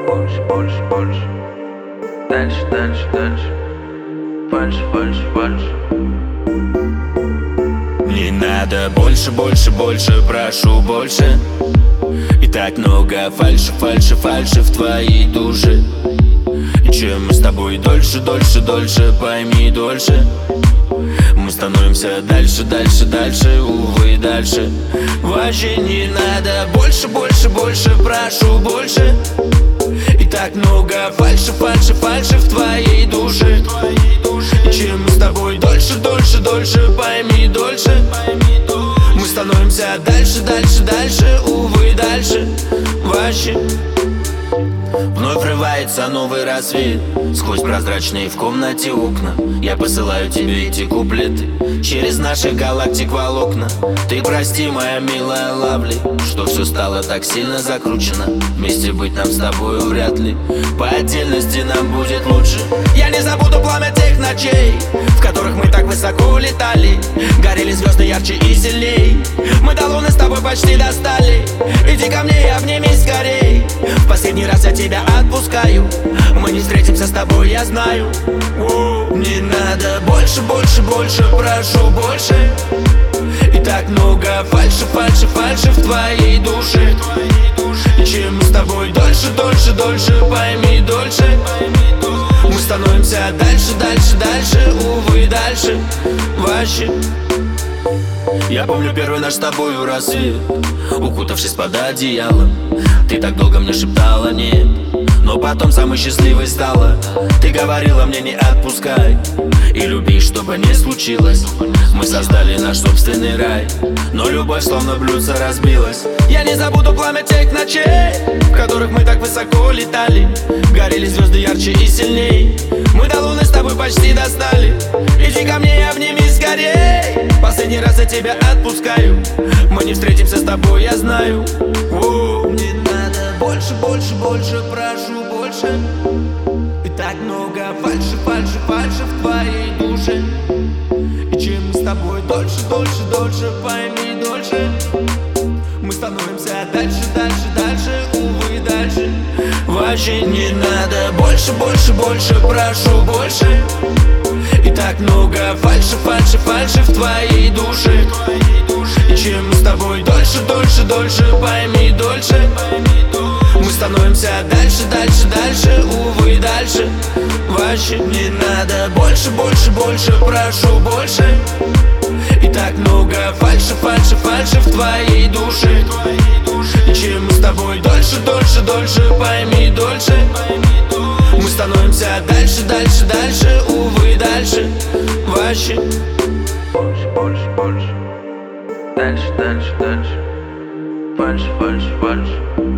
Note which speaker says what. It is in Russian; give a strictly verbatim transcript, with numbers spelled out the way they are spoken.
Speaker 1: Больше, больше, больше. Дальше, дальше, дальше. Фальшь, фальшь, фальшь.
Speaker 2: Не надо больше, больше, больше, прошу больше. И так много фальши, фальши, фальши в твоей душе. И чем мы с тобой дольше, дольше, дольше, пойми дольше, мы становимся дальше, дальше, дальше, увы, дальше. Вообще не надо больше, больше, больше, прошу больше. И так много фальши, фальши, фальши в твоей душе. И чем мы с тобой дольше, дольше, дольше, пойми дольше, мы становимся дальше, дальше, дальше, увы, дальше. Вообще вновь врывается новый рассвет сквозь прозрачные в комнате окна. Я посылаю тебе эти куплеты через наши галактик волокна. Ты прости, моя милая лавли, что все стало так сильно закручено. Вместе быть нам с тобою вряд ли, по отдельности нам будет лучше. Я не забуду пламя тех ночей, в которых мы так высоко летали. Горели звезды ярче и сильней, мы до луны с тобой почти достали. Иди ко мне и обнимись скорей, в последний раз я тебя отпускаю. Мы не встретимся с тобой, я знаю. О, не надо больше, больше, больше, прошу больше. И так много фальши, фальши, фальши в твоей душе. И чем мы с тобой дольше, дольше, дольше, пойми дольше, мы становимся дальше, дальше, дальше, увы, дальше. Вообще я помню первый наш с тобою рассвет, укутавшись под одеялом. Ты так долго мне шептала нет, но потом самой счастливой стала. Ты говорила мне не отпускай и люби, что бы ни случилось. Мы создали наш собственный рай, но любовь словно блюдце разбилась. Я не забуду пламя тех ночей, в которых мы так высоко летали. Горели звезды ярче и сильней, мы до луны с тобой почти достали. Иди ко мне и обнимись скорей, последний раз я тебя отпускаю. Мы не встретимся с тобой, я знаю. О, не надо больше, больше, больше, прошу больше. И так много фальши, фальши, фальши в твоей душе. И чем мы с тобой дольше, дольше, дольше, пойми дольше, мы становимся дальше, дальше, дальше, увы, дальше. Вообще не надо больше, больше, больше, прошу больше. И так много фальши, фальши, фальши в твоей душе. И чем мы с тобой дольше, дольше, дольше, пойми дольше, мы становимся дальше, дальше, дальше, увы, дальше. Вообще не надо больше, больше, больше, прошу больше. И так много фальши, фальши, фальши в твоей душе. И чем мы с тобой дольше, дольше, дольше, пойми дольше, мы становимся дальше, дальше, дальше, увы, дальше. Вообще
Speaker 1: Больше, больше, больше. Дальше, дальше, дальше. Фальшь, фальшь, фальшь.